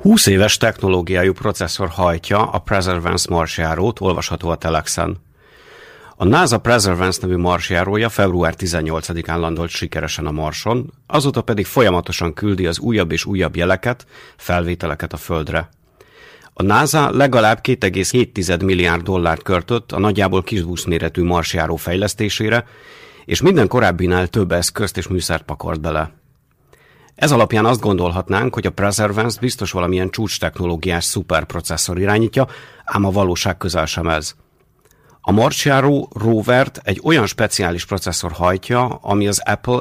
20 éves technológiájú processzor hajtja a Perseverance marsjárót, olvasható a Telexen. A NASA Perseverance nevű marsjárója február 18-án landolt sikeresen a Marson, azóta pedig folyamatosan küldi az újabb és újabb jeleket, felvételeket a Földre. A NASA legalább 2,7 milliárd dollárt költött a nagyjából kisbuszméretű marsjáró fejlesztésére, és minden korábbinál több eszközt és műszert pakart bele. Ez alapján azt gondolhatnánk, hogy a Perseverance biztos valamilyen csúcstechnológiás szuperprocesszor irányítja, ám a valóság közel sem ez. A marsjáró rovert egy olyan speciális processzor hajtja, ami az Apple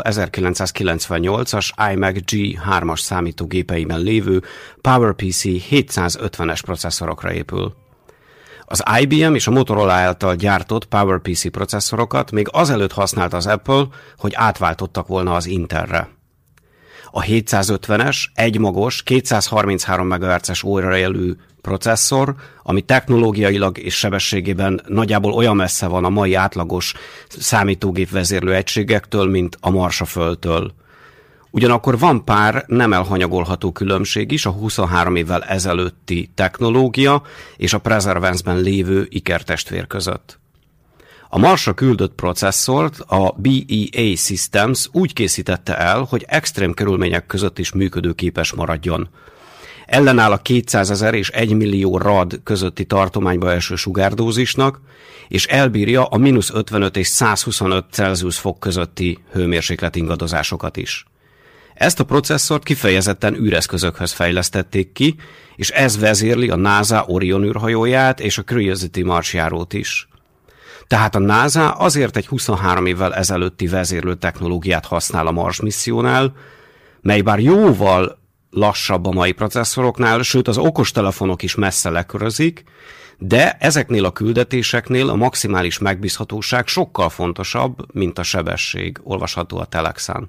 1998-as iMac G3-as számítógépeiben lévő PowerPC 750-es processzorokra épül. Az IBM és a Motorola által gyártott PowerPC processzorokat még azelőtt használta az Apple, hogy átváltottak volna az Intelre. A 750-es, egymagos, 233 MHz-es óraélő processzor, ami technológiailag és sebességében nagyjából olyan messze van a mai átlagos számítógép vezérlő egységektől, mint a Mars a Földtől. Ugyanakkor van pár nem elhanyagolható különbség is a 23 évvel ezelőtti technológia és a Perseverance-ben lévő ikertestvér között. A Marsra küldött processzort a BEA Systems úgy készítette el, hogy extrém körülmények között is működőképes maradjon. Ellenáll a 200 000 és 1 millió rad közötti tartományba eső sugárdózisnak, és elbírja a -55 és 125 Celsius fok közötti hőmérséklet ingadozásokat is. Ezt a processzort kifejezetten űreszközökhöz fejlesztették ki, és ez vezérli a NASA Orion űrhajóját és a Curiosity marsjárót is. Tehát a NASA azért egy 23 évvel ezelőtti vezérlő technológiát használ a Mars missziónál, mely bár jóval lassabb a mai processzoroknál, sőt az okostelefonok is messze lekörözik, de ezeknél a küldetéseknél a maximális megbízhatóság sokkal fontosabb, mint a sebesség, olvasható a Telexen.